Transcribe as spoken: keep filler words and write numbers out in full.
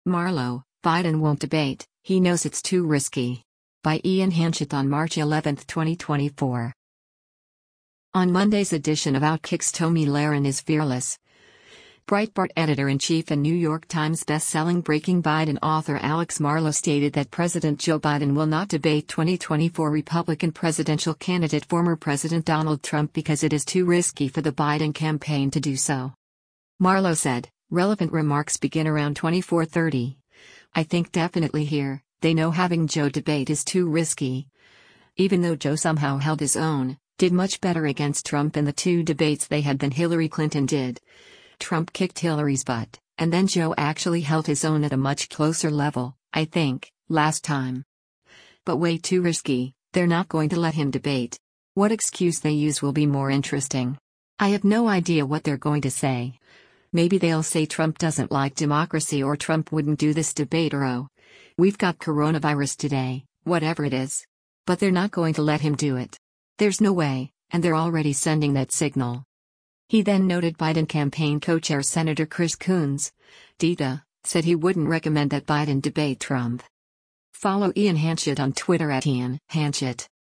Marlow, Biden won't debate, he knows it's too risky. By Ian Hanchett on March eleventh, twenty twenty-four. On Monday's edition of Outkick's Tomi Lahren is fearless. Breitbart editor-in-chief and New York Times best-selling Breaking Biden author Alex Marlow stated that President Joe Biden will not debate twenty twenty-four Republican presidential candidate former President Donald Trump because it is too risky for the Biden campaign to do so. Marlow said, relevant remarks begin around twenty-four thirty. I think definitely here, they know having Joe debate is too risky. Even though Joe somehow held his own, did much better against Trump in the two debates they had than Hillary Clinton did. Trump kicked Hillary's butt, and then Joe actually held his own at a much closer level, I think, last time. But way too risky, they're not going to let him debate. What excuse they use will be more interesting. I have no idea what they're going to say. Maybe they'll say Trump doesn't like democracy or Trump wouldn't do this debate or oh, we've got coronavirus today, whatever it is. But they're not going to let him do it. There's no way, and they're already sending that signal. He then noted Biden campaign co-chair Senator Chris Coons, D D A, said he wouldn't recommend that Biden debate Trump. Follow Ian Hanchett on Twitter at Ian Hanchett.